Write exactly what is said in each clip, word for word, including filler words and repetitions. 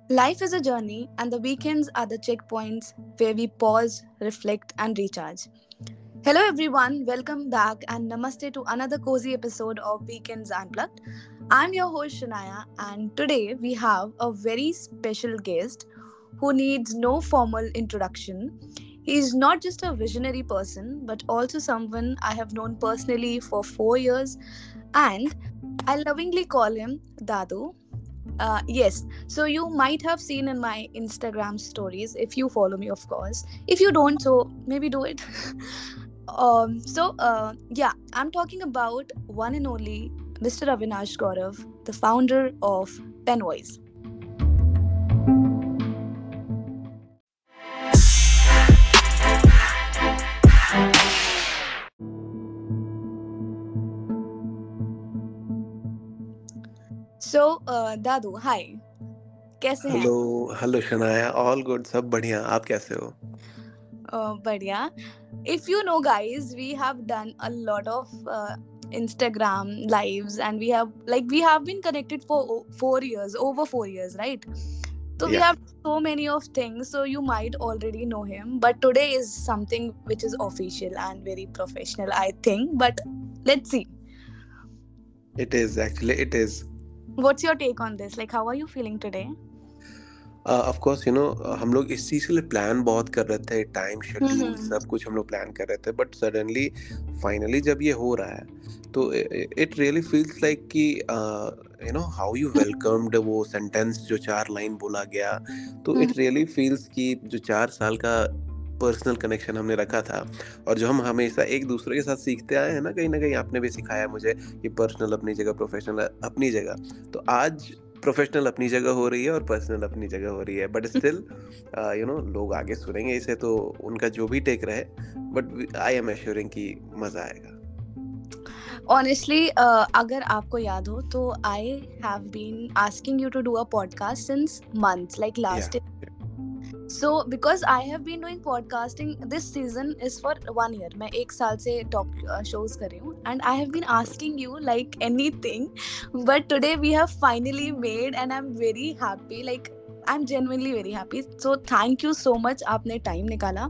Life is a journey, and the weekends are the checkpoints where we pause, reflect, and recharge. Hello, everyone. Welcome back, and namaste to another cozy episode of Weekends Unplugged. I'm your host, Shanaya, and today we have a very special guest who needs no formal introduction. He is not just a visionary person, but also someone I have known personally for four years, and I lovingly call him Dadu. Uh, yes, so you might have seen in my Instagram stories if you follow me, of course. If you don't, so maybe do it. um, so, uh, yeah, I'm talking about one and only mister Avinash Gaurav, the founder of Penvoice. So, uh, Dadu, hi, कैसे हैं? Hello hello Shanaya, all good, सब बढ़िया। आप कैसे हो? Uh, बढ़िया. If you know, guys, we have done a lot of uh, Instagram lives, and we have like we have been connected for o- four years, over four years, right? So we या have so many of things. So you might already know him, but today is something which is official and very professional, I think. But let's see. It is actually it is What's your take on this? Like, how are you feeling today? Of course, you know, हम लोग इस चीज़ के लिए plan बहुत कर रहे थे, time schedule Mm-hmm. सब कुछ हम लोग प्लान कर रहे थे, बट सडनली फाइनली जब ये हो रहा है तो इट रियली फील्स लाइक कि you know how you welcomed वो सेंटेंस जो चार लाइन बोला गया, तो इट रियली फील्स कि जो चार साल का पर्सनल कनेक्शन हमने रखा था और जो हम हमेशा एक दूसरे के साथ सीखते आए हैं ना, कहीं ना कहीं आपने भी सिखाया मुझे कि पर्सनल अपनी जगह, प्रोफेशनल अपनी जगह। तो आज प्रोफेशनल अपनी जगह हो रही है और पर्सनल अपनी जगह हो रही है, बट स्टिल यू नो लोग आगे सुनेंगे इसे तो उनका जो भी टेक रहे, बट आई एम एश्योरिंग कि मजा आएगा। Honestly, uh, अगर आपको याद हो तो I have been asking you to do a podcast since months, like या last. So because I have been doing podcasting, this season is for one year. मैं एक साल से top uh, shows कर रही हूँ, and I have been asking you like anything, but today we have finally made, and I'm very happy. Like I'm genuinely very happy. So thank you so much. आपने time निकाला.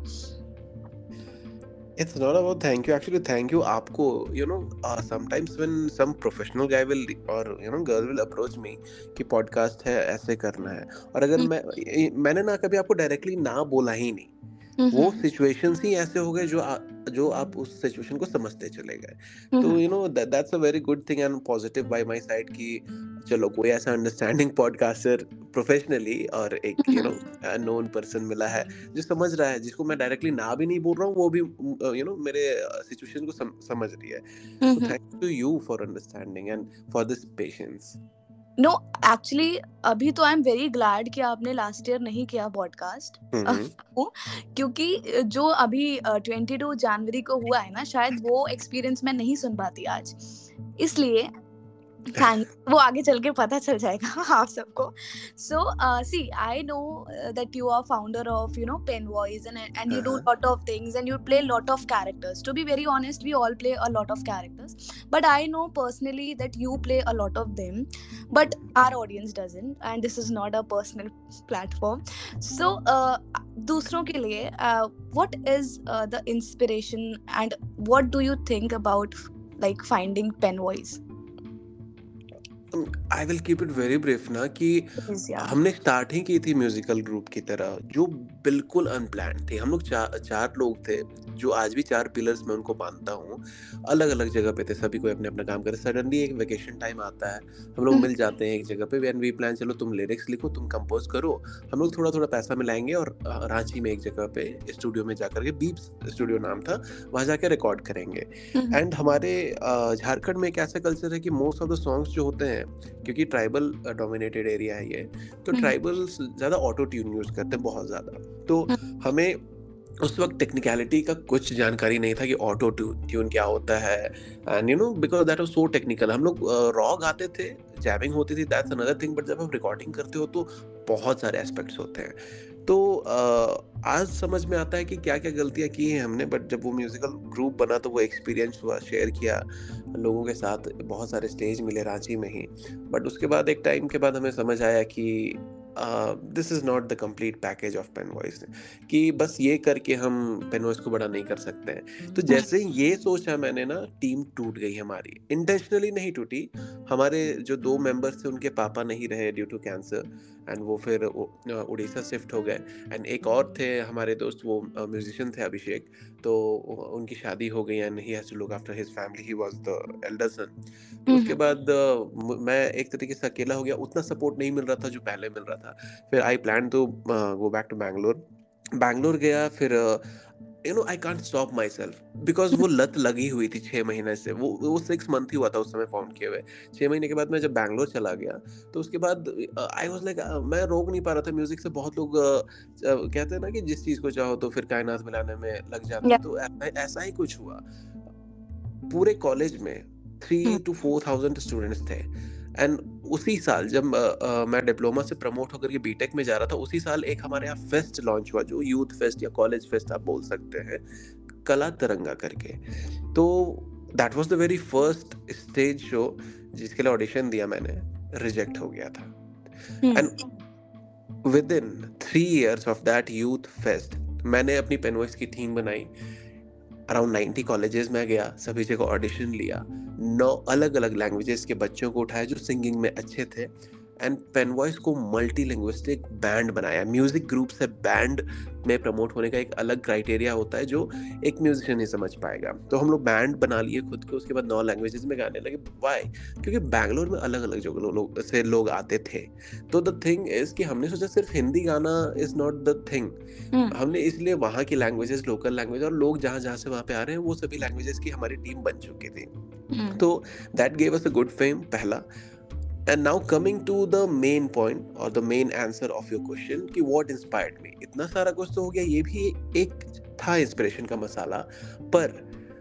It's not about thank you. Actually, thank you आपको. You know, uh, sometimes when some professional guy will or you know girl will approach me कि podcast है, ऐसे करना है, और अगर मैं मैंने ना कभी आपको डायरेक्टली ना बोला ही नहीं, वो Mm-hmm. सिचुएशंस ही ऐसे हो गए जो आ, जो आप उस सिचुएशन को समझते चले गए। तो Mm-hmm. You know that's a very good thing and positive by my side कि चलो कोई ऐसा अंडरस्टैंडिंग पॉडकास्टर प्रोफेशनली और एक यू नो नोन पर्सन मिला है जो समझ रहा है, जिसको मैं डायरेक्टली ना भी नहीं बोल रहा हूँ, वो भी यू नो मेरे सिचुएशन को सम, समझ रही है। So Mm-hmm. Thank to you for understanding and for this patience. No actually अभी तो आई एम वेरी ग्लैड कि आपने लास्ट ईयर नहीं किया पॉडकास्ट, हम्म। क्योंकि जो अभी ट्वेंटी टू जनवरी को हुआ है ना, शायद वो एक्सपीरियंस मैं नहीं सुन पाती आज, इसलिए थैंक वो आगे चल के पता चल जाएगा आप सबको. So see I know that you are founder of you know pen voice, and and you do lot of things and you play lot of characters. To be very honest, we all play a lot of characters, but I know personally that you play a lot of them, but our audience doesn't, and this is not a personal platform. So uh, दूसरों के लिए uh, what is uh, the inspiration, and what do you think about like finding pen voice? I will keep it very brief ना कि Please, yeah. हमने start ही की थी musical group की तरह, जो बिल्कुल अनप्लान्ड थी। हम लोग चा, चार लोग थे, जो आज भी चार पिलर्स में उनको मानता हूँ, अलग अलग जगह पे थे, सभी कोई अपने अपना काम करे। सडनली एक वेकेशन टाइम आता है, हम लोग मिल जाते हैं एक जगह पे, एंड वी प्लान चलो तुम लिरिक्स लिखो, तुम कंपोज करो, हम लोग थोड़ा थोड़ा पैसा मिलाएंगे और अ, रांची में एक जगह पे स्टूडियो में जाकर के, बीप्स स्टूडियो नाम था, वहाँ जाके रिकॉर्ड करेंगे। Mhm. एंड हमारे अ, झारखंड में एक ऐसा कल्चर है कि मोस्ट ऑफ द सॉन्ग्स जो होते हैं, क्योंकि ट्राइबल डोमिनेटेड एरिया है ये, तो Mhm. ट्राइबल्स ज़्यादा ऑटो ट्यून यूज़ करते हैं, बहुत ज़्यादा। तो हमें उस वक्त टेक्निकलिटी का कुछ जानकारी नहीं था कि ऑटो ट्यून क्या होता है, and you know because that was so technical. हम लोग रॉ गाते थे, जैमिंग होती थी, दैट्स अनदर थिंग, बट जब आप रिकॉर्डिंग करते हो तो बहुत सारे एस्पेक्ट्स होते हैं। तो uh, आज समझ में आता है कि क्या क्या गलतियां की हैं हमने, बट जब वो म्यूजिकल ग्रुप बना तो वो एक्सपीरियंस हुआ, शेयर किया लोगों के साथ, बहुत सारे स्टेज मिले रांची में ही। बट उसके बाद एक टाइम के बाद हमें समझ आया कि this is not the complete package of pen voice, कि बस ये करके हम पेन वॉइस को बड़ा नहीं कर सकते हैं। तो जैसे ही ये सोचा मैंने ना, टीम टूट गई हमारी। इंटेंशनली नहीं टूटी, हमारे जो दो मेंबर्स थे उनके पापा नहीं रहे ड्यू टू कैंसर, एंड वो फिर उ- अ, उड़ीसा शिफ्ट हो गए। एंड एक और थे हमारे दोस्त, वो म्यूजिशियन थे, अभिषेक, तो उ- उनकी शादी हो गई and he has to look after his family, he was the elder son. तो उसके बाद अ, मु- मैं एक तरीके से अकेला हो गया, उतना सपोर्ट नहीं मिल रहा था जो पहले मिल रहा था। फिर I plan to go back to Bangalore. Bangalore गया, फिर you know I can't stop myself, because वो लत लगी हुई थी छः महीने से। वो वो सिक्स मंथ ही हुआ था उस समय फॉर्म किए हुए। छः महीने के बाद मैं जब बैंगलोर चला गया, तो उसके बाद आई वाज लाइक, मैं रोक नहीं पा रहा था म्यूजिक से। बहुत लोग अ, अ, कहते हैं ना कि जिस चीज़ को चाहो तो फिर कायनात मिलाने में लग जाते या हो, तो ऐसा ऐसा ही कुछ हुआ। पूरे कॉलेज में three two four thousand students थे। एंड उसी साल जब अ, अ, मैं डिप्लोमा से प्रमोट होकर के बीटेक में जा रहा था, उसी साल एक हमारे यहाँ फेस्ट लॉन्च हुआ, जो यूथ फेस्ट या कॉलेज फेस्ट आप बोल सकते हैं, कला तरंगा करके। तो that was the very first stage show जिसके लिए ऑडिशन दिया मैंने, रिजेक्ट हो गया था। And within three years of that youth fest, मैंने अपनी पेनवॉइस की थीम बनाई। अराउंड नाइंटी कॉलेजेस में गया, सभी जगह ऑडिशन लिया, नौ अलग अलग लैंग्वेजेस के बच्चों को उठाया जो सिंगिंग में अच्छे थे, एंड पेन वॉइस को मल्टी लिंग्विस्टिक बैंड बनाया। म्यूजिक ग्रुप से बैंड में प्रमोट होने का एक अलग क्राइटेरिया होता है जो एक म्यूजिशियन ही समझ पाएगा। तो हम लोग बैंड बना लिए खुद के, उसके बाद नौ लैंग्वेजेस में गाने लगे। वाई? क्योंकि बैंगलोर में अलग अलग जगह लोग से लोग आते थे। तो द थिंग इज कि हमने सोचा सिर्फ हिंदी गाना इज नॉट द थिंग। हमने इसलिए वहाँ की लैंग्वेजेस, लोकल लैंग्वेज, और लोग जहाँ जहाँ से वहाँ पे आ रहे हैं, वो सभी लैंग्वेजेस की हमारी टीम बन चुकी थी। तो that gave us a good fame, पहला। And now coming to the main point और the main answer of your question कि व्हाट इंस्पायर्ड मी। इतना सारा कुछ तो हो गया, ये भी एक था इंस्पिरेशन का मसाला। पर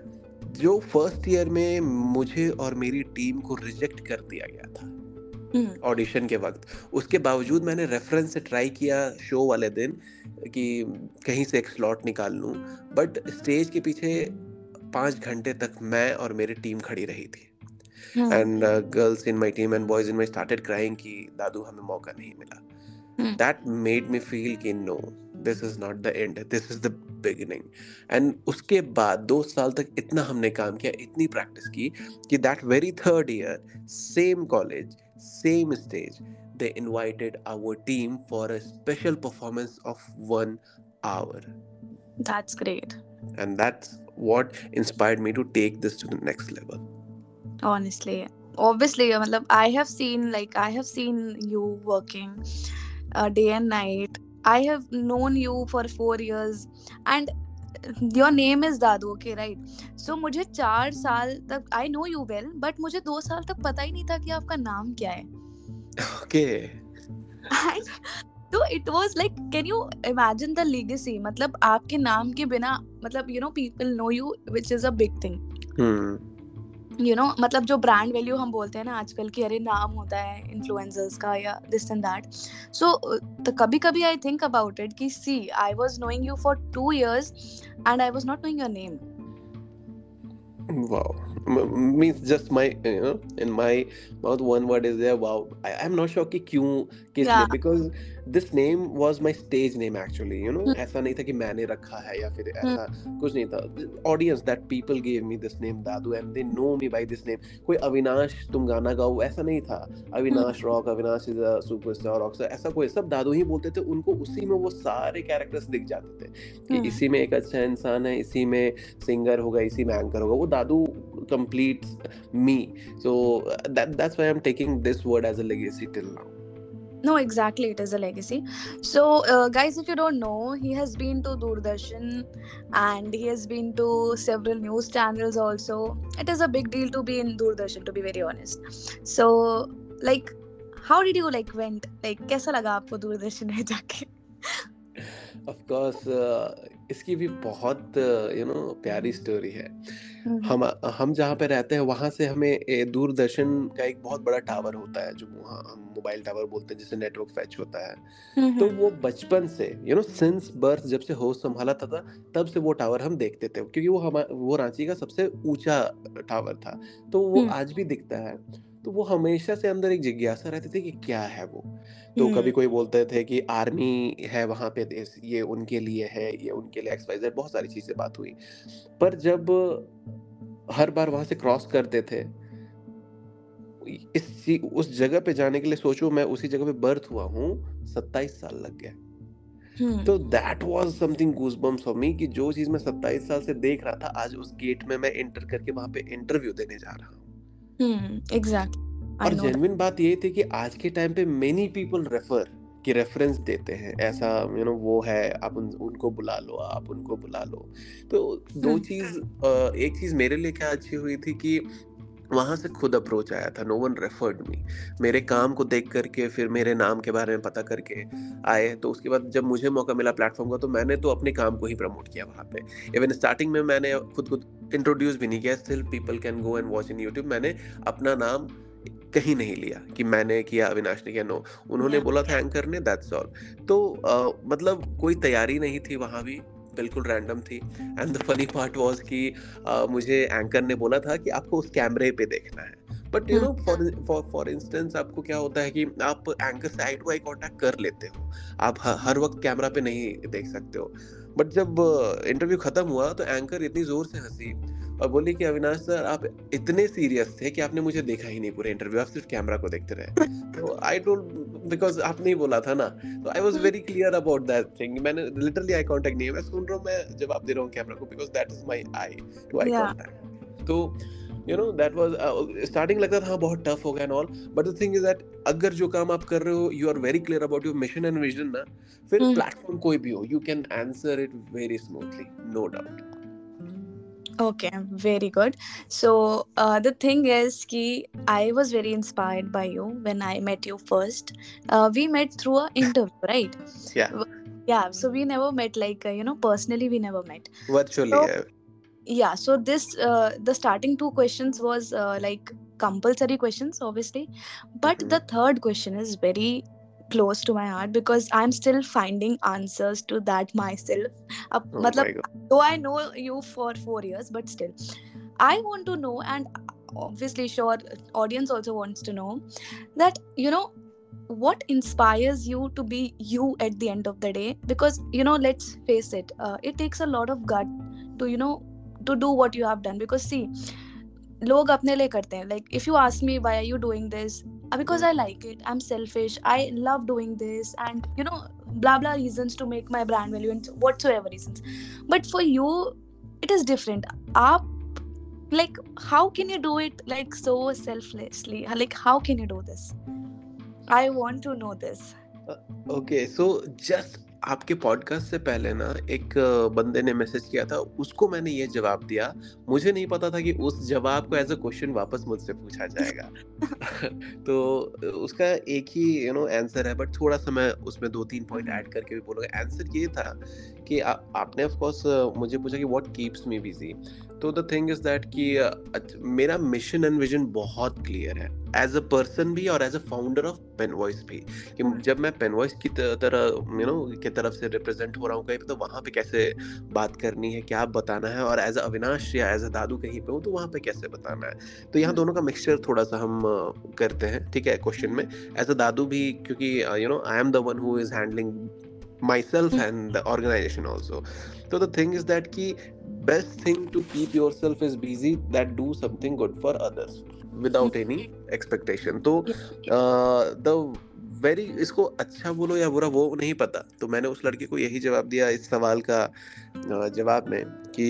जो फर्स्ट ईयर में मुझे और मेरी टीम को रिजेक्ट कर दिया गया था ऑडिशन के वक्त, उसके बावजूद मैंने रेफरेंस से ट्राई किया शो वाले दिन कि कहीं से एक स्लॉट निकाल लूं, बट स्टेज के पीछे पाँच घंटे तक मैं और मेरी टीम खड़ी रही थी। And girls in my team and boys in my started crying कि दादू हमें मौका नहीं मिला। दैट मेड मी फील कि no, this is not the end, this is the beginning. एंड उसके बाद दो साल तक इतना हमने काम किया, इतनी प्रैक्टिस की कि that very third year, same college, same stage, they invited our team for a special performance of one hour. That's great. And that's what inspired me to take this to the next level. Honestly, obviously, matlab, I have seen like I have seen you working uh, day and night. I have known you for four years, and your name is Dadu, okay, right? So मुझे चार साल तक I know you well, but मुझे दो साल तक पता ही नहीं था कि आपका नाम क्या है. Okay. And so it was like, can you imagine the legacy? मतलब आपके नाम के बिना, मतलब you know people know you, which is a big thing. Hmm. You know मतलब जो ब्रांड वैल्यू हम बोलते हैं ना आजकल की, अरे नाम होता है इन्फ्लुएंसर्स का या दिस एंड दैट. सो तो कभी कभी आई थिंक अबाउट इट कि see I was knowing you for two years and I was not knowing your name. Wow. M- means just my, you know, in my mouth one word is there. Wow. I, I'm not sure कि क्यों, किस या लिए, because this name was my stage name actually, you know. ऐसा नहीं था कि मैंने रखा है या फिर ऐसा कुछ नहीं था. Audience, that people gave me this name Dadu and they know me by this name. कोई अविनाश तुम गाना गाओ ऐसा नहीं था. Avinash rock, Avinash is a superstar rock, ऐसा कोई, सब दादू ही बोलते थे. उनको उसी में वो सारे कैरेक्टर्स दिख जाते थे कि इसी में एक अच्छा इंसान है, इसी में सिंगर होगा, इसी में एंकर होगा. वो दादू completes me. So uh, that that's why I'm taking this word as a legacy till now. No, exactly, it is a legacy. So uh, guys, if you don't know, he has been to Doordarshan and he has been to several news channels also. It is a big deal to be in Doordarshan, to be very honest. So like, how did you like went, like कैसा लगा आपको दूरदर्शन में जाके? Of course, uh, इसकी भी बहुत you know प्यारी story है. हम्म हम हम जहाँ पे रहते हैं वहाँ से हमें ए, दूरदर्शन का एक बहुत बड़ा टावर होता है, जो वहाँ हम मोबाइल टावर बोलते हैं, जिससे नेटवर्क फैच होता है। तो हम्म वो बचपन से यू नो सिंस बर्थ, जब से होश संभाला था, था तब से वो टावर हम देखते थे, क्योंकि वो हम वो रांची का सबसे ऊंचा टावर था। तो वो हम्म आज भी दिखता है। तो वो हमेशा से अंदर एक जिज्ञासा रहती थी कि क्या है वो। तो कभी हम्म कोई बोलते थे कि आर्मी है वहाँ पे, देश ये उनके लिए है, ये उनके लिए, एक्स वाई जेड, बहुत सारी चीजें बात हुई। पर जब हर बार वहां से क्रॉस करते थे, इस ची- उस जगह पे जाने के लिए, सोचो मैं उसी जगह पे बर्थ हुआ हूँ, सत्ताईस साल लग गए। तो hmm that was something goosebumps for me, कि जो चीज मैं सत्ताईस साल से देख रहा था, आज उस गेट में मैं एंटर करके वहां पे इंटरव्यू देने जा रहा हूँ। हम्म एग्जैक्टली आई और नो जेन्युइन बात ये थी कि आज के टाइम पे मेनी पीपल रेफर, कि रेफरेंस देते हैं, ऐसा यू नो वो है, आप उन, उनको बुला लो, आप उनको बुला लो। तो दो दैट। चीज, अ, एक चीज मेरे लिए क्या अच्छी हुई थी कि वहां से खुद अप्रोच आया था, नो वन रेफर्ड मी। मेरे काम को देख करके, फिर मेरे नाम के बारे में पता करके आए। तो उसके बाद जब मुझे मौका मिला प्लेटफॉर्म का, तो मैंने तो अपने काम को ही प्रमोट किया वहां पे। इवन स्टार्टिंग में मैंने खुद को इंट्रोड्यूस भी नहीं किया, still people can go and watch in YouTube. मैंने अपना नाम कहीं नहीं लिया कि मैंने किया, अविनाश ने किया, नो। उन्होंने या बोला था एंकर ने, दैट्स ऑल। तो अ, मतलब कोई तैयारी नहीं थी वहां भी, बिल्कुल रैंडम थी। And the funny part was कि अ, मुझे एंकर ने बोला था कि आपको उस कैमरे पे देखना है। But you hmm know for for for instance, आपको क्या होता है कि आप एंकर से आई टू आई कांटेक्ट कर लेते हो, आप ह- हर वक्त कैमरा पे नहीं देख सकते हो। बट जब इंटरव्यू खत्म हुआ, तो एंकर इतनी जोर से हंसी और बोली कि अविनाश सर, आप इतने सीरियस थे कि आपने मुझे देखा ही नहीं पूरे इंटरव्यू, आप सिर्फ कैमरा को देखते रहे। तो आई टोल्ड, बिकॉज आपने ही बोला था ना। तो I was very clear about that thing. मैंने लिटरली आई कांटेक्ट नहीं है, मैं सुन रहा हूँ, मैं जवाब दे रहा हूँ कैमरा को, because that is my eye to eye या कांटेक्ट। तो you know that was, starting लगता था हाँ बहुत टफ हो गया and all. But the thing is that अगर जो काम आप कर रहे हो, you are very clear about your mission and vision ना, फिर प्लेटफॉर्म कोई भी हो, you can answer it very smoothly, no doubt. Okay, very good. So uh, the thing is कि I was very inspired by you when I met you first. Uh, we met through a interview, right? या W- Yeah, so we never met like uh, you know personally we never met. Virtually So है। yeah, so this uh, the starting two questions was uh, like compulsory questions obviously, but the third question is very close to my heart because I'm still finding answers to that myself. अब Oh मतलब my god. though I know you for four years but still I want to know, and obviously sure audience also wants to know that you know what inspires you to be you at the end of the day, because you know let's face it, uh, it takes a lot of gut to you know to do what you have done. Because see, लोग अपने लिए करते हैं, like if you ask me why are you doing this, uh, because I like it, I'm selfish, I love doing this, and you know blah blah reasons to make my brand value and whatsoever reasons. But for you it is different. आप like how can you do it like so selflessly, like how can you do this? I want to know this. Okay, so just आपके podcast से पहले ना एक अ, बंदे ने message किया था, उसको मैंने ये जवाब दिया। मुझे नहीं पता था कि उस जवाब को एज अ क्वेश्चन वापस मुझसे पूछा जाएगा। तो अ, उसका एक ही यू नो आंसर है, बट थोड़ा सा मैं उसमें दो तीन पॉइंट Mhm. ऐड करके भी बोलूँगा। आंसर ये था कि आ, आपने ऑफ कोर्स मुझे पूछा कि व्हाट कीप्स मी बिजी। तो द थिंग इज दैट कि अ, अच्छ- मेरा मिशन एंड विजन बहुत क्लियर है, एज अ पर्सन भी और as a founder of pen Voice भी। कि Mhm. जब मैं पेन वॉइस की त- तरह यू नो की तरफ से रिप्रेजेंट हो रहा हूँ कहीं पे, तो वहाँ पे कैसे बात करनी है, क्या बताना है, और एज अ अविनाश या एज अ दादू कहीं पे हूँ, तो वहाँ पे कैसे बताना है। तो यहाँ Mhm. दोनों का मिक्सचर थोड़ा सा हम अ, करते हैं, ठीक है, क्वेश्चन में। एज अ दादू भी, क्योंकि you know I am the one who is handling myself and the organization also. So the thing is that ki best thing to keep yourself is busy, that do something good for others without any expectation. तो Yeah. The very, इसको अच्छा बोलो या बुरा वो नहीं पता, तो मैंने उस लड़के को यही जवाब दिया इस सवाल का अ, जवाब में, कि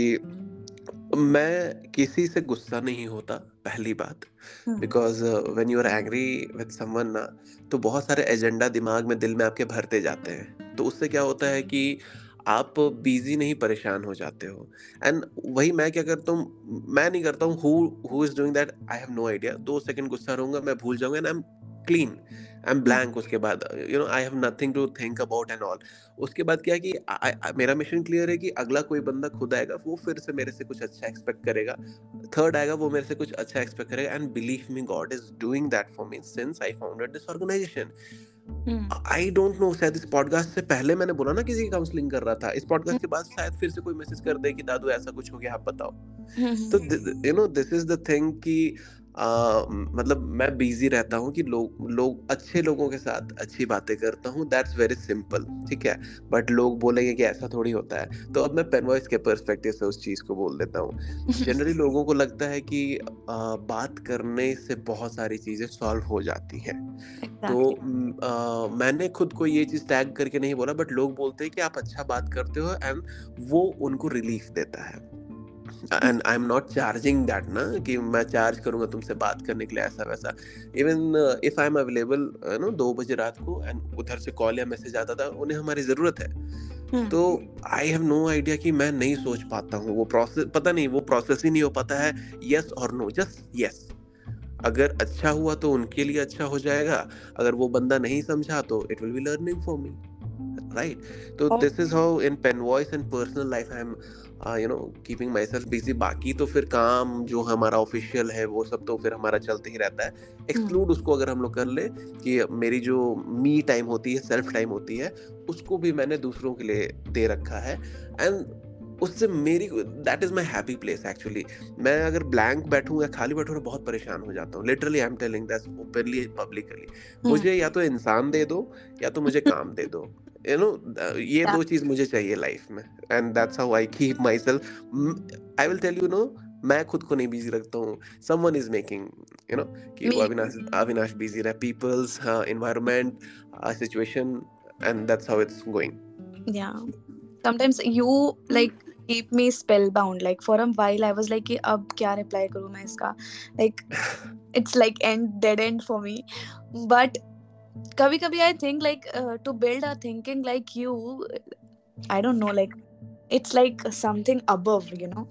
मैं किसी से गुस्सा नहीं होता, पहली बात। Mhm. Because when you are angry with someone ना, तो बहुत सारे एजेंडा दिमाग में, दिल में आपके भरते जाते हैं। तो उससे क्या होता है कि आप बिजी नहीं, परेशान हो जाते हो। एंड वही मैं क्या करता हूँ, मैं नहीं करता हूँ, who who is doing that, I have no idea. दो सेकंड गुस्सा रहूंगा, मैं भूल जाऊंगा, and I am clean, I am blank. उसके बाद you know I have nothing to think about and all. उसके बाद क्या है कि I, I, मेरा मिशन क्लियर है कि अगला कोई बंदा खुद आएगा, वो फिर से मेरे से कुछ अच्छा एक्सपेक्ट करेगा। थर्ड आएगा, वो मेरे से कुछ अच्छा एक्सपेक्ट करेगा। And believe me, God is doing that for me since I founded this organisation. Hmm. I don't know, शायद इस पॉडकास्ट से पहले मैंने बोला ना किसी की काउंसलिंग कर रहा था, इस पॉडकास्ट के बाद शायद फिर से कोई मैसेज कर दे कि दादू ऐसा कुछ हो गया, आप बताओ। तो you know this is the thing कि uh, मतलब मैं बिजी रहता हूँ कि लोग लोग अच्छे लोगों के साथ अच्छी बातें करता हूँ, दैट्स वेरी सिंपल, ठीक है। बट लोग बोलेंगे कि ऐसा थोड़ी होता है, तो अब मैं पेनवॉइस के पर्सपेक्टिव से उस चीज को बोल देता हूँ। जनरली लोगों को लगता है कि uh, बात करने से बहुत सारी चीजें सॉल्व हो जाती हैं। तो Exactly. uh, मैंने खुद को ये चीज टैग करके नहीं बोला, बट लोग बोलते हैं कि आप अच्छा बात करते हो, एंड वो उनको रिलीफ देता है। And I am not charging that ना, कि मैं चार्ज करूंगा तुमसे बात करने के लिए, ऐसा वैसा। Even if I am available no दो बजे रात को, एंड उधर से कॉल या मैसेज आता था, उन्हें हमारी जरूरत है, Hmm. तो आई हैव नो आइडिया कि मैं नहीं सोच पाता हूँ वो प्रोसेस, पता नहीं वो प्रोसेस ही नहीं हो पाता है। यस और नो, जस्ट यस। अगर अच्छा हुआ तो उनके लिए अच्छा हो जाएगा, अगर वो बंदा नहीं समझा तो it will be learning for me, right. तो Oh. This is how in Pen voice and personal life I am you know keeping myself busy. बाकी तो फिर काम जो हमारा ऑफिशियल है वो सब तो फिर हमारा चलते ही रहता है। एक्सक्लूड उसको अगर हम लोग कर ले कि मेरी जो मी टाइम होती है, सेल्फ टाइम होती है, उसको भी मैंने दूसरों के लिए दे रखा है। एंड उससे मेरी that is my happy place actually. मैं अगर ब्लैंक बैठूं या खाली बैठूं तो बहुत परेशान हो जाता हूँ, literally I am telling that openly publicly. मुझे या तो इंसान दे दो या तो मुझे काम दे दो, यू नो ये Yeah. दो चीज मुझे चाहिए लाइफ में। And that's how I keep myself. I will tell you no, मैं खुद को नहीं बिजी रखता हूँ, someone is making you know कि वो Me. अविनाश अविनाश बिजी रहे, peoples, environment, situation, and that's how it's going. Yeah. Sometimes you like keep me spellbound. Like for a while, I was like, कि अब क्या reply करूँ मैं इसका? Like it's like end dead end for me. But कभी कभी I think like uh, to build a thinking like you, I don't know, like it's like something above, you know.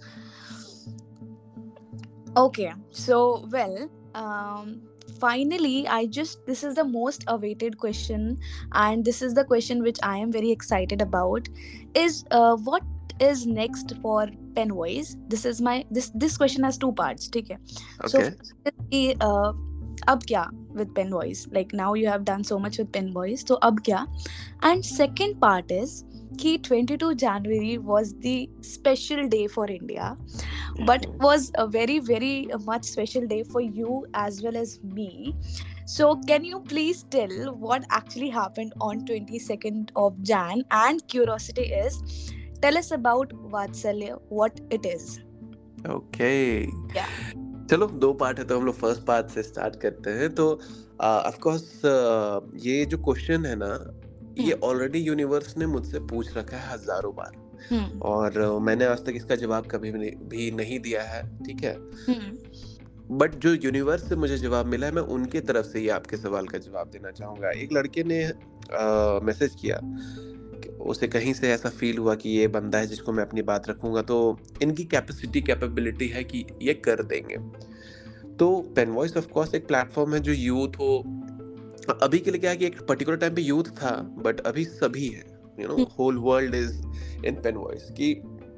Okay, so well, um, finally, I just this is the most awaited question, and this is the question which I am very excited about. Is uh, what is next for Pen Voice? This is my this this question has two parts. Okay, so Okay. first is, uh, अब क्या with Pen Voice? Like now you have done so much with Pen Voice, so अब क्या? And second part is कि twenty-second January was the special day for India, but it was a very very much special day for you as well as me. So can you please tell what actually happened on twenty-second of Jan? And curiosity is, tell us about Vatsalya, what it is. Okay. Yeah. चलो दो part है तो हम लोग first part से start करते हैं। तो ऑफ कोर्स ये जो क्वेश्चन है ना, ये ऑलरेडी यूनिवर्स ने मुझसे पूछ रखा है हजारों बार, Hmm. और uh, मैंने आज तक इसका जवाब कभी भी नहीं, भी नहीं दिया है, ठीक है। Hmm. बट जो यूनिवर्स से मुझे जवाब मिला है, मैं उनके तरफ से ये आपके सवाल का जवाब देना चाहूँगा। एक लड़के ने मैसेज किया कि उसे कहीं से ऐसा फील हुआ कि ये बंदा है जिसको मैं अपनी बात रखूंगा, तो इनकी कैपेसिटी कैपेबिलिटी है कि ये कर देंगे। तो पेन वॉइस ऑफ कोर्स एक प्लेटफॉर्म है जो यूथ हो, अभी के लिए क्या है कि एक पर्टिकुलर टाइम पे यूथ था, बट अभी सभी है, you know whole world is in Pen voice, कि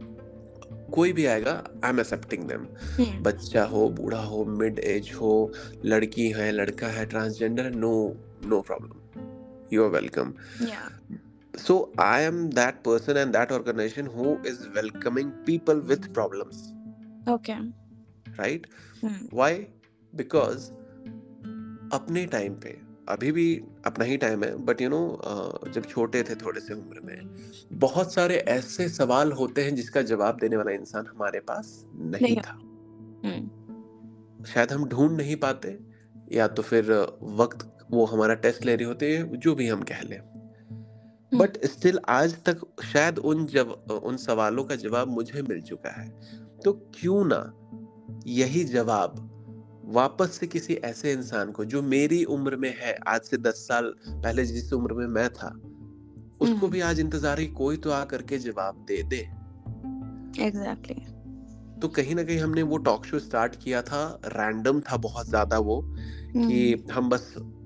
कोई भी आएगा, I am accepting them. Hmm. बच्चा हो, बूढ़ा हो, मिड एज हो, लड़की है, लड़का है, transgender, no no problem, you are welcome. Yeah. So I am that person and that organization who is welcoming people with problems, Okay. right? Hmm. Why? Because अपने टाइम पे, अभी भी अपना ही टाइम है, बट यू नो जब छोटे थे थोड़े से उम्र में, बहुत सारे ऐसे सवाल होते हैं जिसका जवाब देने वाला इंसान हमारे पास नहीं नहीं। था। Hmm. शायद हम ढूंढ नहीं पाते, या तो फिर वक्त वो हमारा टेस्ट ले रही होती है, जो भी हम कह लें। बट स्टिल आज तक शायद उन जब उन सवालों का जवाब मुझे मिल चुका है, तो क्यों ना यही जवाब वापस से किसी ऐसे इंसान को जो मेरी उम्र में है, आज से दस साल पहले जिस उम्र में मैं था, उसको भी आज इंतजार है कोई तो आकर के जवाब दे दे। Exactly. तो कहीं ना कहीं हमने वो टॉक शो स्टार्ट किया था, रैंडम था बहुत ज्यादा वो, कि हम बस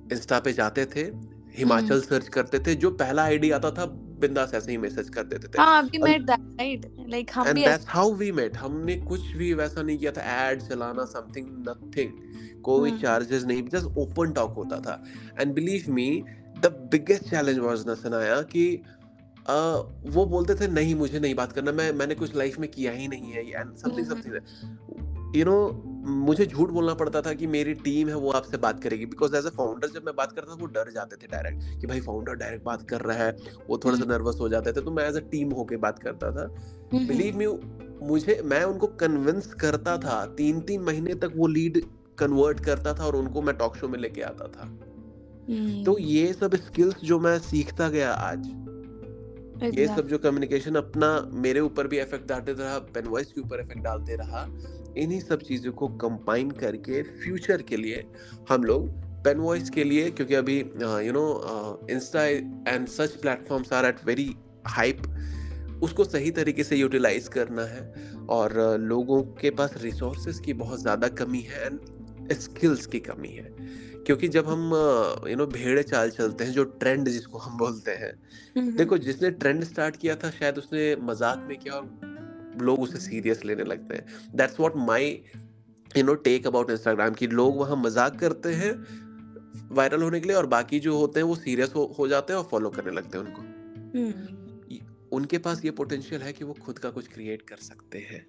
इंस्टा पे जाते थे, हम्म हिमाचल सर्च करते थे, जो पहला आईडी आता था बिंदास ऐसे ही मैसेज कर देते थे। हाँ, we और met that, right? Like हम एंड भी दैट्स ऐसे। How we met. हमने कुछ भी वैसा नहीं किया था, एड चलाना समथिंग, नथिंग, कोई हम्म चार्जेस नहीं, जस्ट ओपन टॉक होता था। And believe me, the biggest challenge was ना सनाया कि अ, वो बोलते थे नहीं मुझे नहीं बात करना, मैं मैंने कुछ लाइफ में किया ही नहीं है, and something hmm something, you know, मुझे झूठ बोलना पड़ता था कि मेरी टीम है वो आपसे बात करेगी, बिकॉज एज अ फाउंडर जब मैं बात करता था वो डर जाते थे डायरेक्ट कि भाई फाउंडर डायरेक्ट बात कर रहा है, वो थोड़ा सा हम्म नर्वस हो जाते थे, तो मैं एज अ टीम होके बात करता था। हम्म बिलीव मी, मुझे मैं उनको कन्विंस करता था, तीन तीन महीने तक वो लीड कन्वर्ट करता था और उनको मैं टॉक शो में लेके आता था। तो हम्म ये सब स्किल्स जो मैं सीखता गया आज, ये एग्जैक्ट। सब जो कम्युनिकेशन अपना मेरे ऊपर भी इफेक्ट डालते रहा, पेनवॉइस के ऊपर इफेक्ट डालते रहा, इन्हीं सब चीज़ों को कंबाइन करके फ्यूचर के लिए हम लोग पेनवॉइस के लिए, क्योंकि अभी you know Insta and such platforms are at very hype, उसको सही तरीके से यूटिलाइज करना है। और uh, लोगों के पास रिसोर्सेज की बहुत ज़्यादा कमी है एंड स्किल्स की कमी है, क्योंकि जब हम यू नो भेड़ चाल चलते हैं, जो ट्रेंड जिसको हम बोलते हैं, हम्म देखो जिसने ट्रेंड स्टार्ट किया था शायद उसने मजाक में किया और लोग उसे सीरियस लेने लगते हैं। That's what my you know take about Instagram, कि लोग वहाँ मजाक करते हैं वायरल होने के लिए, और बाकी जो होते हैं वो सीरियस हो, हो जाते हैं और फॉलो करने लगते हैं उनको। हम्म ये- उनके पास ये पोटेंशियल है कि वो खुद का कुछ क्रिएट कर सकते हैं।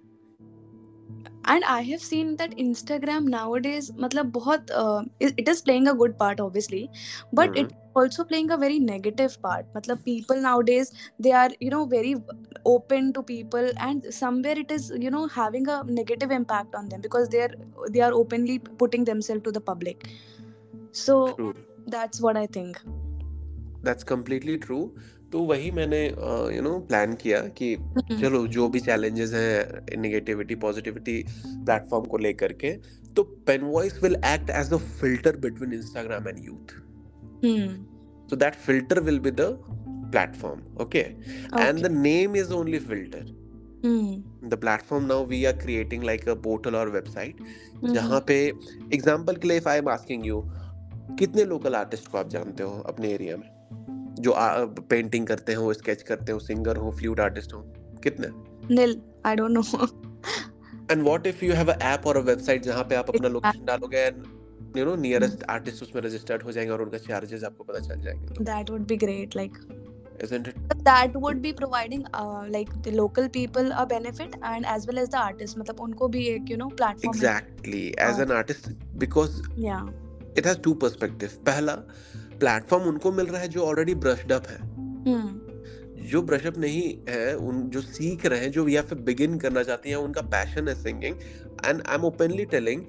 and I have seen that Instagram nowadays मतलब बहुत uh, it it is playing a good part obviously, but hmm it also playing a very negative part. मतलब people nowadays, they are, you know, very open to people, and somewhere it is, you know, having a negative impact on them because they are they are openly putting themselves to the public. So true, that's what I think. That's completely true. तो वही मैंने you know plan किया कि हम्म चलो जो भी challenges हैं negativity positivity platform को लेकर के, तो Pen Voice will act as a filter between Instagram and youth. Hmm So that filter will be the platform, okay? And okay. the name is only filter. Hmm The platform now we are creating like a portal or website, hmm जहाँ पे example के लिए if I am asking you, कितने local artist को आप जानते हो अपने एरिया में, जो पेंटिंग करते हो, स्केच करते हो, सिंगर हो, फ्लूट आर्टिस्ट हो, कितने? nil, I don't know. And what if you have a app और अ वेबसाइट जहाँ पे आप अपना लोकेशन डालोगे and you know nearest artist उसमें रजिस्टर्ड हो जाएंगे और उनका चार्जेस आपको पता चल जाएंगे, तो That would be great, like isn't it? that would be providing uh, like the local people a benefit and as well as the artist, मतलब उनको भी एक, you know, platform मिल। Exactly, as uh, an artist, because yeah. it has two perspective. पहला, platform उनको मिल रहा है जो ऑलरेडी ब्रश्ड अप है, हम्म जो ब्रश अप नहीं है, उन जो सीख रहे हैं, जो या फिर बिगिन करना चाहते हैं, उनका पैशन है singing. And I am openly telling,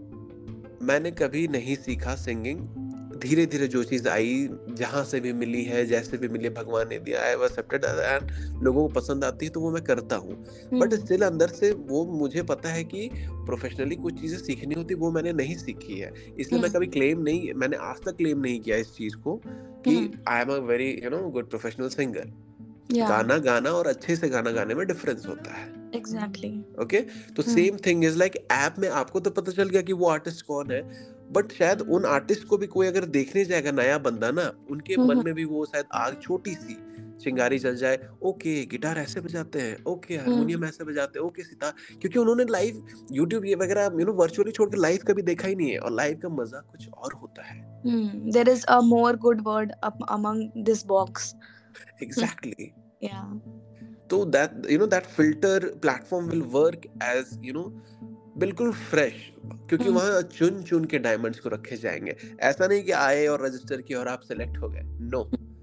मैंने कभी नहीं सीखा सिंगिंग, धीरे धीरे जो चीज़ आई, जहाँ से भी मिली है, जैसे भी मिली, भगवान ने दिया, आई हैव एक्सेप्टेड, एंड लोगों को पसंद आती है तो वो मैं करता हूँ। बट हम्म स्टिल अंदर से वो मुझे पता है कि प्रोफेशनली कुछ चीज़ें सीखनी होती, वो मैंने नहीं सीखी है, इसलिए मैं हम्म कभी क्लेम नहीं, मैंने आज तक क्लेम नहीं किया इस चीज़ को कि hmm I am a very you know good professional singer. yeah, गाना गाना और अच्छे से गाना गाने में डिफरेंस होता है, exactly. ओके? तो hmm same thing is like app में आपको तो पता चल गया कि वो आर्टिस्ट कौन है, बट शायद उन आर्टिस्ट को भी कोई अगर देखने जाएगा नया बंदा ना, उनके मन हम्म में भी वो शायद आग छोटी सी चिंगारी जल जाए, ओके गिटार ऐसे बजाते हैं, ओके हम्म हारमोनियम ऐसे बजाते हैं, ओके सितार, क्योंकि उन्होंने लाइव यूट्यूब ये वगैरह यू नो वर्चुअली छोड़ के लाइव कभी देखा ही नहीं है, और लाइव का मजा कुछ और होता है। Hmm there is a more good word up among this box. Exactly. Yeah. तो that you know that filter platform will work as you know बिल्कुल फ्रेश, क्योंकि हम्म वहां चुन चुन के डायमंड्स को रखे जाएंगे। ऐसा नहीं कि आए और रजिस्टर किया और आप सेलेक्ट हो गए, नो,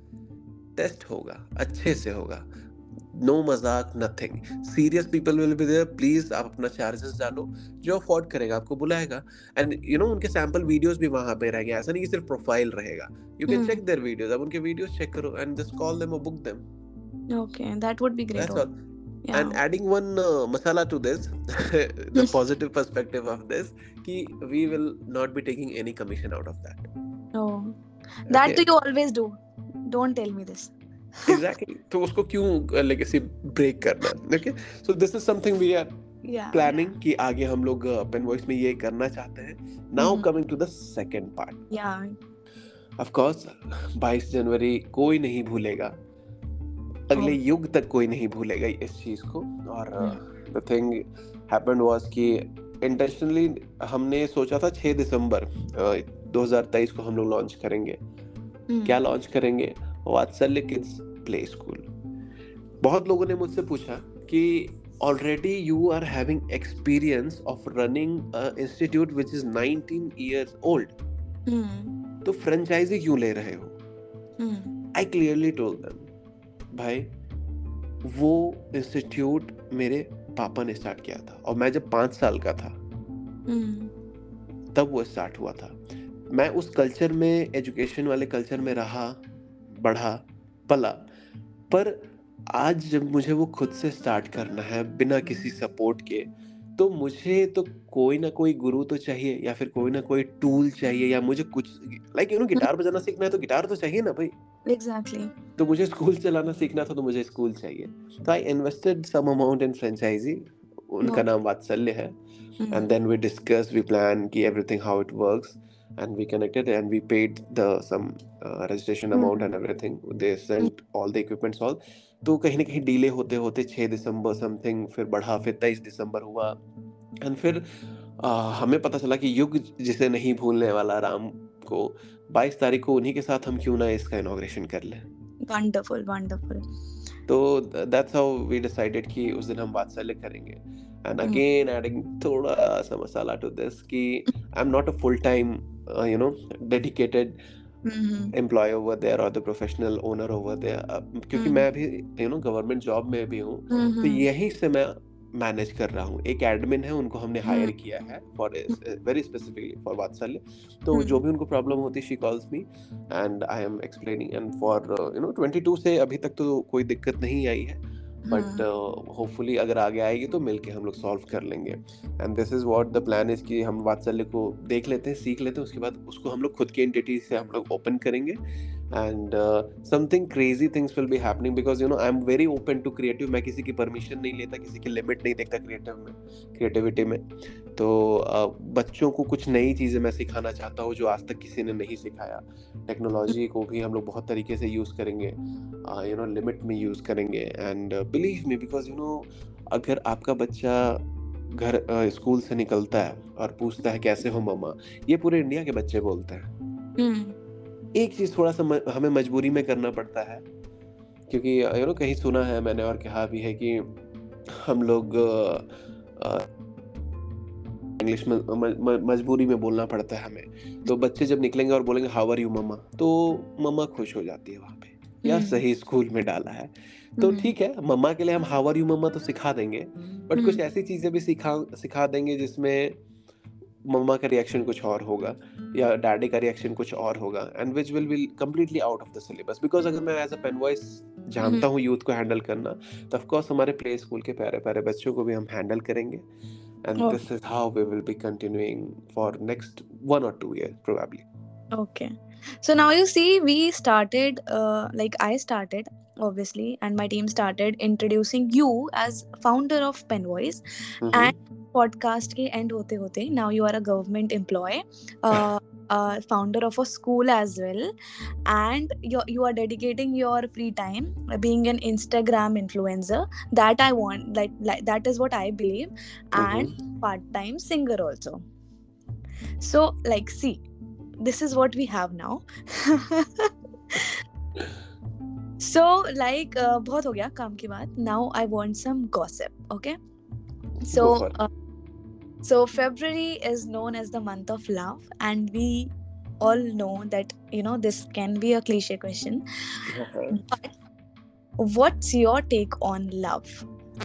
टेस्ट होगा, अच्छे से होगा, नो मजाक, nothing, serious people will be there. Please आप अपना चार्जेस डालो, जो अफोर्ड करेगा आपको बुलाएगा, एंड यू नो उनके सैंपल वीडियोस भी वहां पे रहेंगे, ऐसा नहीं कि सिर्फ प्रोफाइल रहेगा, you can hmm check their videos, आप उनके वीडियोस चेक करो एंड जस्ट कॉल देम और book them, okay, that would be great that's also. All. Yeah. And adding one uh, masala to this, the positive perspective of this, ki we will not be taking any commission out of that. Oh, that Okay, you always do. Don't tell me this. exactly. तो उसको क्यों legacy break करना? Okay, so this is something we are Yeah. planning कि आगे हम लोग pen voice में ये करना चाहते हैं. Now hmm coming to the second part. yeah. Of course बाईस जनवरी कोई नहीं भूलेगा, अगले Oh. युग तक कोई नहीं भूलेगा इस चीज को। और Hmm. The thing happened was कि इंटेंशनली हमने सोचा था छह दिसंबर दो हज़ार तेईस को हम लोग लॉन्च करेंगे। Hmm. क्या लॉन्च करेंगे? वात्सल्य किड्स प्ले स्कूल। बहुत लोगों ने मुझसे पूछा कि already you are having experience of running institute which is nineteen years old, Hmm. तो फ्रेंचाइजी क्यों ले रहे हो? Hmm. I clearly told them, भाई वो इंस्टीट्यूट मेरे पापा ने स्टार्ट किया था और मैं जब पाँच साल का था Hmm. तब वो स्टार्ट हुआ था। मैं उस कल्चर में, एजुकेशन वाले कल्चर में रहा, बढ़ा, पला, पर आज जब मुझे वो खुद से स्टार्ट करना है बिना किसी सपोर्ट के, तो मुझे तो कोई ना कोई गुरु तो चाहिए, या फिर कोई ना कोई टूल चाहिए, या मुझे कुछ लाइक यू नो गिटार बजाना सीखना है तो गिटार तो चाहिए ना भाई। Exactly. तो मुझे स्कूल चलाना सीखना था तो मुझे स्कूल चाहिए। तो I invested some amount in franchisee, उनका Okay. नाम वात्सल्य है। Hmm. And then we discussed, we planned ki everything how it works, and we connected and we paid the some uh, registration amount Hmm. and everything. They sent all the equipments all. तो कहीं ना कहीं delay होते होते छह दिसंबर something फिर बढ़ा, फिर तेईस दिसंबर हुआ। एंड फिर uh, हमें पता चला कि युग जिसे नहीं भूलने वाला राम को बाईस तारीख को उन्हीं के साथ हम क्यों ना इसका इनॉग्रेशन कर लें। Wonderful, wonderful. तो दैट्स हाउ वी डिसाइडेड कि उस दिन हम वात्सल्य करेंगे। And Hmm. अगेन एडिंग थोड़ा सा मसाला टू दिस कि I am not a full time you know dedicated Hmm. Employ over there और the professional owner over there, क्योंकि Hmm. मैं अभी यू नो गवर्नमेंट जॉब में भी हूँ। तो Hmm. यहीं से मैं मैनेज कर रहा हूँ। एक एडमिन है, उनको हमने हायर Hmm. किया है फॉर वेरी स्पेसिफिकली फॉर वात्सल्य। तो Hmm. जो भी उनको प्रॉब्लम होती she calls me and I am explaining, and for you know twenty two से अभी तक तो कोई दिक्कत नहीं आई है, बट होपफुली अगर आगे आएगी तो मिलके हम लोग सॉल्व कर लेंगे। And this is what the plan is कि हम वात्सल्य को देख लेते हैं, सीख लेते हैं, उसके बाद उसको हम लोग खुद की एंटिटी से हम लोग ओपन करेंगे। And something crazy things will be happening because you know I am very open to creative. मैं किसी की परमिशन नहीं लेता, किसी की लिमिट नहीं देखता क्रिएटिव में, क्रिएटिविटी में। तो uh, बच्चों को कुछ नई चीज़ें मैं सिखाना चाहता हूँ जो आज तक किसी ने नहीं सिखाया। टेक्नोलॉजी को भी हम लोग बहुत तरीके से यूज़ करेंगे, यू नो लिमिट में यूज़ करेंगे। And believe me, because you know अगर आपका बच्चा घर स्कूल से निकलता है और पूछता है कैसे हो मम्मा, ये पूरे इंडिया के बच्चे बोलते हैं। Hmm. एक चीज़ थोड़ा सा म, हमें मजबूरी में करना पड़ता है, क्योंकि यू नो कहीं सुना है मैंने और कहा भी है कि हम लोग इंग्लिश में म, म, मजबूरी में बोलना पड़ता है हमें। तो बच्चे जब निकलेंगे और बोलेंगे हाउ आर यू मम्मा, तो मम्मा खुश हो जाती है वहाँ पे, यार Hmm. सही स्कूल में डाला है। तो Hmm. ठीक है, मम्मा के लिए हम हाउ आर यू मम्मा तो सिखा देंगे, बट Hmm. कुछ ऐसी चीज़ें भी सिखा सिखा देंगे जिसमें मम्मा का रिएक्शन कुछ और होगा या डैडी का रिएक्शन कुछ और होगा, and which will be completely out of the syllabus. Because अगर मैं एज अ पेन वॉइस जानता हूँ यूथ को हैंडल करना, तो ऑफ कोर्स हमारे प्ले स्कूल के प्यारे प्यारे बच्चों को भी हम हैंडल करेंगे। And Oh, this is how we will be continuing for next one और two year probably. okay. So now you see, we started, uh, like I started, obviously, and my team started introducing you as founder of Penvoice. And podcast ke end hote hote, now you are a government employee, uh, uh, founder of a school as well, and you you are dedicating your free time uh, being an Instagram influencer. That I want, like, like that is what I believe, and part-time singer also. So, like, see, this is what we have now. So, like, uh, बहुत हो गया काम की बात. Now I want some gossip, okay? So, Go for it. uh, so February is known as the month of love, and we all know that, you know, this can be a cliche question, but what's your take on love?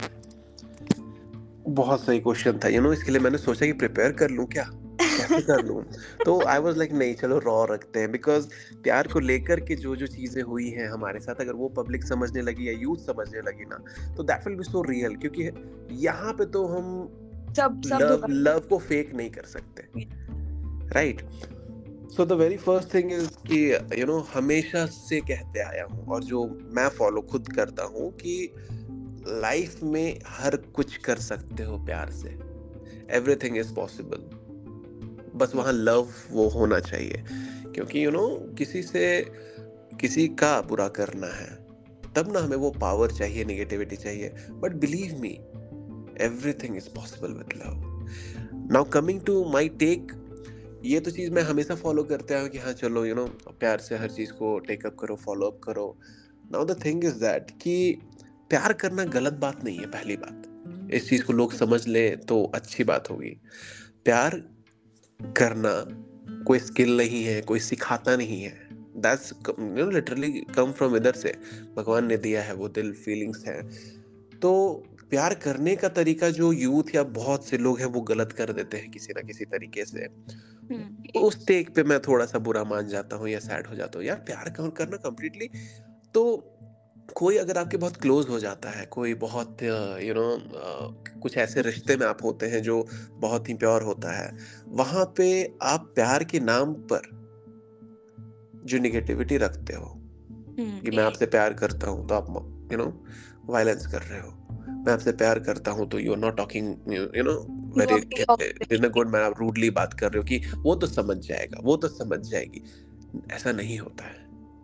बहुत सही question था, you know इसके लिए मैंने सोचा कि prepare कर लूं, क्या कैसे कर लूं। तो आई वाज लाइक नहीं, चलो रॉ रखते हैं, बिकॉज प्यार को लेकर के जो जो चीजें हुई हैं हमारे साथ, अगर वो पब्लिक समझने लगी या यूथ समझने लगी ना, तो that will be so real. क्योंकि यहाँ पे तो हम सब सब लव धोखा. लव को फेक नहीं कर सकते, right. So the very first thing is कि यू नो हमेशा से कहते आया हूँ और जो मैं फॉलो खुद करता हूँ कि लाइफ में हर कुछ कर सकते हो प्यार से, एवरीथिंग इज पॉसिबल, बस वहाँ लव वो होना चाहिए। क्योंकि यू you नो know, किसी से किसी का बुरा करना है तब ना हमें वो पावर चाहिए, नेगेटिविटी चाहिए, but believe me everything is possible with love. Now coming to my take, ये तो चीज मैं हमेशा फॉलो करते आया हूं कि हाँ चलो यू नो प्यार से हर चीज को टेकअप करो, फॉलो अप करो। Now the thing is that कि प्यार करना गलत बात नहीं है। पहली बात, इस चीज को लोग समझ ले तो अच्छी बात होगी। प्यार करना कोई स्किल नहीं है, कोई सिखाता नहीं है। That's you know literally come from इधर से, भगवान ने दिया है वो दिल, फीलिंग्स है। तो प्यार करने का तरीका जो यूथ या बहुत से लोग हैं वो गलत कर देते हैं किसी ना किसी तरीके से, हम्म उस टेक पे मैं थोड़ा सा बुरा मान जाता हूँ या सैड हो जाता हूँ। यार प्यार करना कंप्लीटली, तो कोई अगर आपके बहुत क्लोज हो जाता है, कोई बहुत यू नो कुछ ऐसे रिश्ते में आप होते हैं जो बहुत ही प्योर होता है, वहां पे आप प्यार के नाम पर जो निगेटिविटी रखते हो कि मैं आपसे प्यार करता हूँ तो आप यू नो वायलेंस कर रहे हो, मैं आपसे प्यार करता हूँ तो you are not talking you know very in a good manner, आप रूडली बात कर रहे हो कि वो तो समझ जाएगा, वो तो समझ जाएगी। ऐसा नहीं होता है।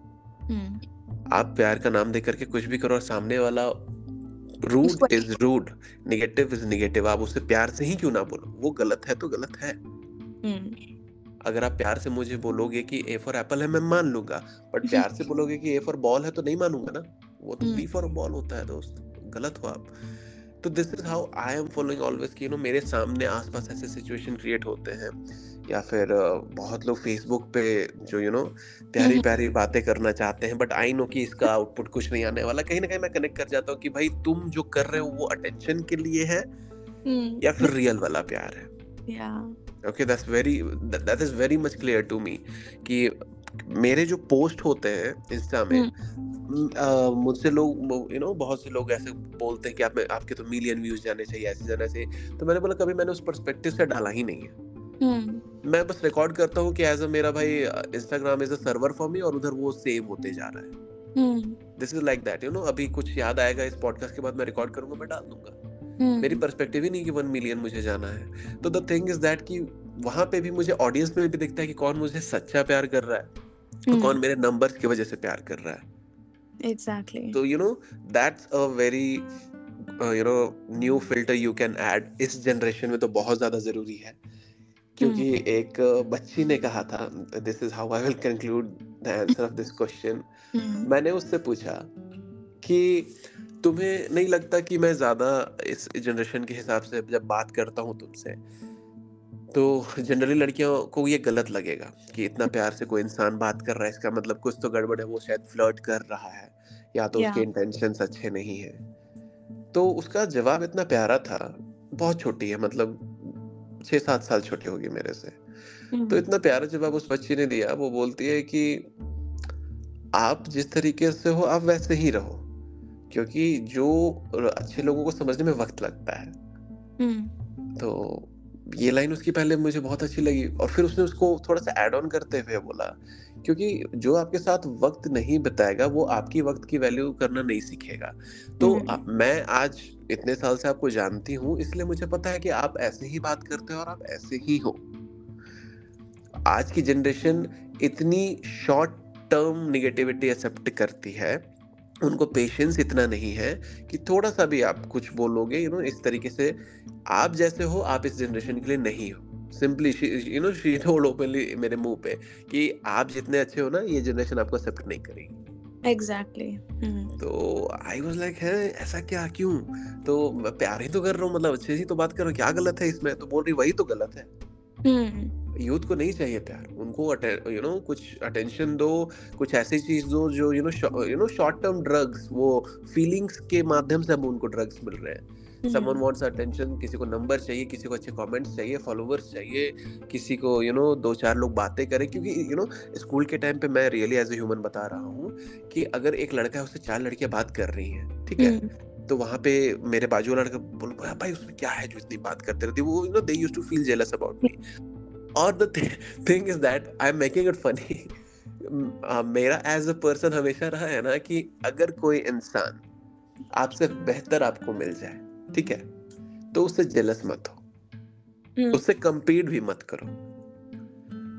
आप प्यार का नाम दे करके कुछ भी करो और सामने वाला rude is rude, negative is negative, आप उससे प्यार से ही क्यों ना बोलो, वो गलत है तो गलत है। अगर आप प्यार से मुझे बोलोगे कि ए फॉर एप्पल है, मैं मान लूंगा, बट प्यार से बोलोगे कि ए फॉर बॉल है तो नहीं मानूंगा ना, वो तो बी फॉर बॉल होता है दोस्त, गलत हो आप। तो this is how I am following always कि यू नो मेरे सामने आसपास ऐसे सिचुएशन क्रिएट होते हैं, या फिर बहुत लोग फेसबुक पे जो यू नो प्यारी प्यारी बातें करना चाहते हैं, बट आई नो कि इसका आउटपुट कुछ नहीं आने वाला। कहीं ना कहीं मैं कनेक्ट कर जाता हूँ कि भाई तुम जो कर रहे हो वो अटेंशन के लिए है या फिर रियल वाला प्यार है। Okay, that's very that is very much clear to me कि मेरे जो पोस्ट होते हैं इंस्टा में, uh, मुझसे लोग यू नो बहुत से लोग ऐसे बोलते हैं कि आप आपके तो मिलियन व्यूज जाने चाहिए, ऐसे जाने से। तो मैंने बोला कभी मैंने उस पर्सपेक्टिव से डाला ही नहीं है। hmm. मैं बस रिकॉर्ड करता हूँ कि एज अ मेरा भाई Instagram is a server for me, और उधर वो सेव होते जा रहा है। This is like that you know अभी कुछ याद आएगा इस पॉडकास्ट के बाद मैं रिकॉर्ड करूंगा, मैं डाल दूंगा। hmm. मेरी पर्सपेक्टिव ही नहीं कि वन मिलियन मुझे जाना है। तो द थिंग इज दैट कि वहां पे भी मुझे ऑडियंस में भी दिखता है कि कौन मुझे सच्चा प्यार कर रहा है, hmm. कौन मेरे नंबर्स की वजह से प्यार कर रहा है। Exactly. So you know that's a very uh, you know new filter you can add. इस जनरेशन में तो बहुत ज्यादा जरूरी है, क्योंकि hmm. एक बच्ची ने कहा था, this is how I will conclude the answer of this question. hmm. मैंने उससे पूछा कि तुम्हें नहीं लगता कि मैं ज्यादा इस जनरेशन के हिसाब से जब बात करता हूँ तुमसे, तो जनरली लड़कियों को ये गलत लगेगा कि इतना प्यार से कोई इंसान बात कर रहा है, इसका मतलब कुछ तो गड़बड़ है, वो शायद फ्लर्ट कर रहा है या तो yeah. उसके इंटेंशंस अच्छे नहीं है। तो उसका जवाब इतना प्यारा था, बहुत छोटी है, मतलब छह सात साल छोटी होगी मेरे से। mm-hmm. तो इतना प्यारा जवाब उस बच्ची ने दिया। वो बोलती है कि आप जिस तरीके से हो आप वैसे ही रहो, क्योंकि जो अच्छे लोगों को समझने में वक्त लगता है। mm-hmm. तो ये लाइन उसकी पहले मुझे बहुत अच्छी लगी, और फिर उसने उसको थोड़ा सा ऐड ऑन करते हुए बोला, क्योंकि जो आपके साथ वक्त नहीं बिताएगा वो आपकी वक्त की वैल्यू करना नहीं सीखेगा। तो आ, मैं आज इतने साल से आपको जानती हूँ, इसलिए मुझे पता है कि आप ऐसे ही बात करते हो और आप ऐसे ही हो। आज की जनरेशन इतनी शॉर्ट टर्म निगेटिविटी एक्सेप्ट करती है, उनको पेशेंस इतना नहीं है कि थोड़ा सा भी आप कुछ बोलोगे यू नो इस तरीके से, आप जैसे हो आप इस जनरेशन के लिए नहीं हो। Simply you know she told openly मेरे मुंह पे कि आप जितने अच्छे हो ना ये जनरेशन आपको एक्सेप्ट नहीं करेगी। Exactly exactly. hmm. तो आई वाज लाइक है ऐसा क्या, क्यों? तो मैं प्यार ही तो कर रहा हूँ, मतलब अच्छे ही तो बात कर रहा हूँ, क्या गलत है इसमें? तो बोल रही वही तो गलत है। hmm. यूथ को नहीं चाहिए प्यार, उनको यू नो कुछ अटेंशन दो, कुछ ऐसी चीज दो जो you know you know short term drugs, वो फीलिंग्स के माध्यम से अब उनको ड्रग्स मिल रहे हैं। समवन वांट्स अटेंशन, किसी को नंबर चाहिए, किसी को अच्छे कमेंट्स चाहिए, फॉलोवर्स चाहिए, किसी को यू नो दो चार लोग बातें करें। क्योंकि यू नो स्कूल के टाइम पे मैं रियली एज ए ह्यूमन बता रहा हूँ कि अगर एक लड़का है उससे चार लड़कियां बात कर रही हैं, ठीक है, तो वहां पे मेरे बाजू वाला लड़का बोलो भाई उसमें क्या है जो इतनी बात करते रहती है, वो you know they used to feel jealous about me. और the thing is that I am making it funny. मेरा एज अ पर्सन हमेशा रहा है ना कि अगर कोई इंसान आपसे बेहतर आपको मिल जाए, ठीक है, तो उससे जेलस मत हो, hmm. उससे कंपीट भी मत करो।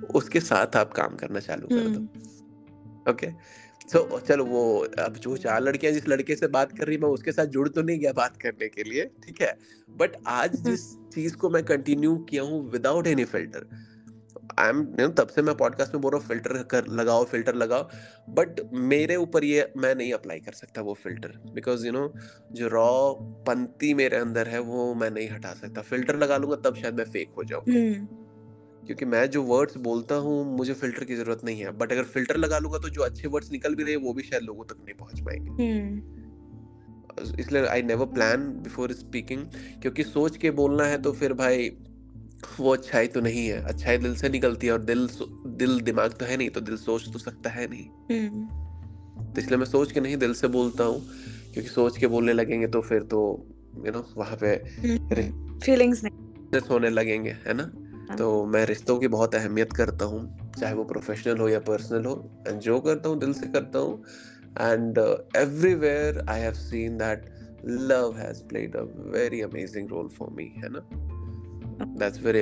उसके साथ आप काम करना चालू कर दो. हम्म ओके. सो चलो, वो अब जो चार लड़कियां जिस लड़के से बात कर रही, मैं उसके साथ जुड़ तो नहीं गया बात करने के लिए, ठीक है, बट आज हम्म जिस चीज को मैं कंटिन्यू किया हूँ without any filter, I am, तब से मैं पॉडकास्ट में बोल रहा हूँ फिल्टर कर लगाओ, फिल्टर लगाओ, बट मेरे ऊपर ये मैं नहीं अप्लाई कर सकता वो फिल्टर, बिकॉज यू नो जो रॉ पंती मेरे अंदर है वो मैं नहीं हटा सकता. फिल्टर लगा लूंगा तब शायद मैं फेक हो जाऊं, हम्म क्योंकि मैं जो वर्ड्स बोलता हूँ मुझे फिल्टर की जरूरत नहीं है, बट अगर फिल्टर लगा लूंगा तो जो अच्छे वर्ड्स निकल भी रहे हैं वो भी शायद लोगों तक नहीं पहुंच पाएंगे. हम्म इसलिए I never plan before speaking, क्योंकि सोच के बोलना है तो फिर भाई वो अच्छाई तो नहीं है. अच्छाई दिल से निकलती है, और दिल दिल दिमाग तो है नहीं, तो दिल सोच तो सकता है नहीं. हम्म तो इसलिए मैं सोच के नहीं दिल से बोलता हूँ, क्योंकि सोच के बोलने लगेंगे तो फिर तो यू नो वहां पे फीलिंग्स नहीं. रिश्ते होने लगेंगे, है ना. तो मैं रिश्तों की बहुत अहमियत करता हूँ, चाहे वो प्रोफेशनल हो या पर्सनल हो, एंड जो करता हूँ दिल से करता हूँ. And everywhere I have seen that love has played a very amazing role for me, है ना. दैट्स वेरी,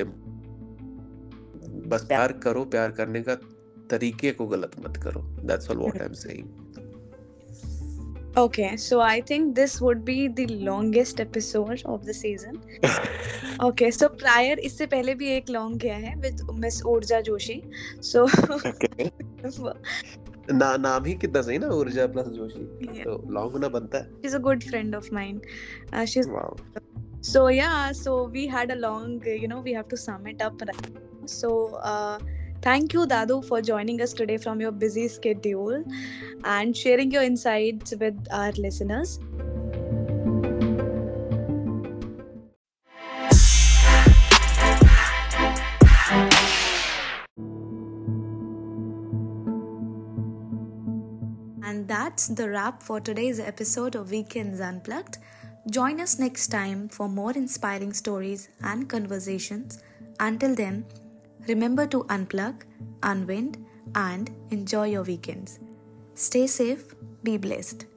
बस प्यार करो, प्यार करने का तरीके को गलत मत करो. That's all what I am saying. Okay, so I think this would be the longest episode of the season. Okay, so prior इससे पहले भी एक long गया है with Miss Urja Joshi. So Okay. ना नाम ही कितना सही ना, ऊर्जा प्लस जोशी, yeah, तो लॉन्ग होना बनता है. she's a good friend of mine. Uh, she's wow. so yeah. So we had a long, you know, we have to sum it up. Right now. So uh, thank you, Dadu, for joining us today from your busy schedule and sharing your insights with our listeners. And that's the wrap for today's episode of Weekends Unplugged. Join us next time for more inspiring stories and conversations. Until then, remember to unplug, unwind, and enjoy your weekends. Stay safe, be blessed.